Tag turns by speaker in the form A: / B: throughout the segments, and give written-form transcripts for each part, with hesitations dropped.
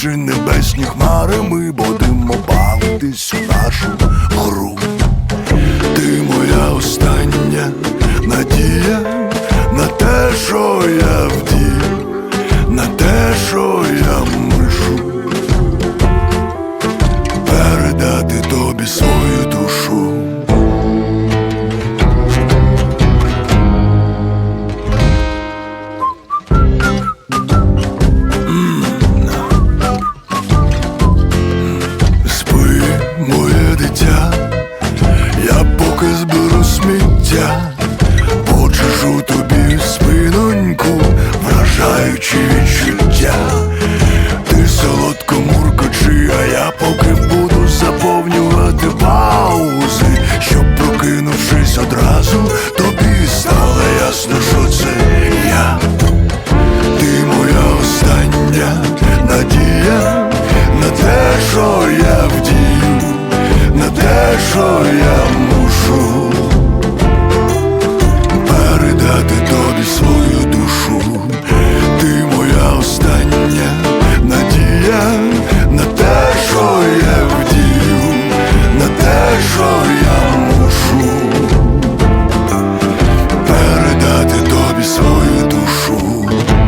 A: Перетнувши небесні хмари, ми будемо бавитись у нашу гру. Ти моя остання надія на те, що я вдію, на те, що я мушу передати тобі свою душу. Спи, моє дитя, я поки зберу сміття, почешу тобі спиноньку, вражаючи відчуття. Ти солодко муркочи, а я поки буду заповнювати паузи, щоб, прокинувшись одразу, тобі стало ясно, що це я. Ти моя остання надія на те, що я вдію, на те, що я мушу передати тобі свою душу. Ти моя остання надія на те, що я вдію, на те, що я мушу передати тобі свою душу.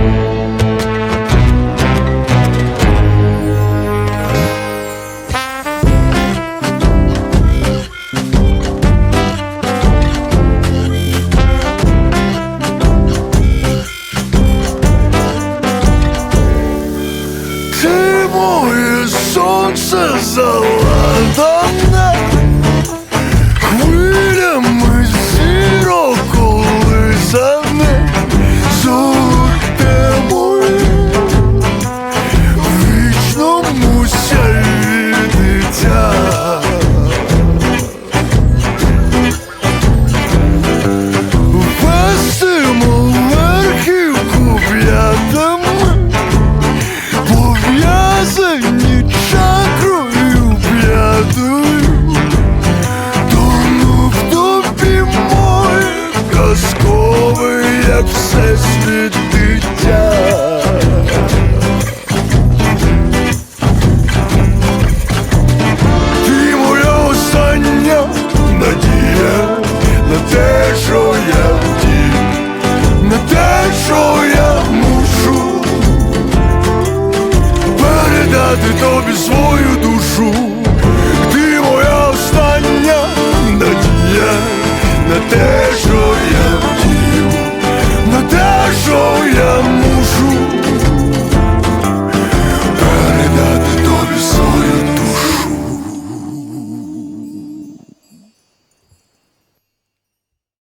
A: Ти моє сонце заладане, хвилями зірок колисане, золоте моє в вічному сяйві дитя. Вестимо верхівку п'ятами, пов'язані чакрою п'ятою, тону в тобі моє казкове, як всесвіт дитя. Ти моя остання надія на те, що я вдію, на те, що я мушу передати тобі свою душу.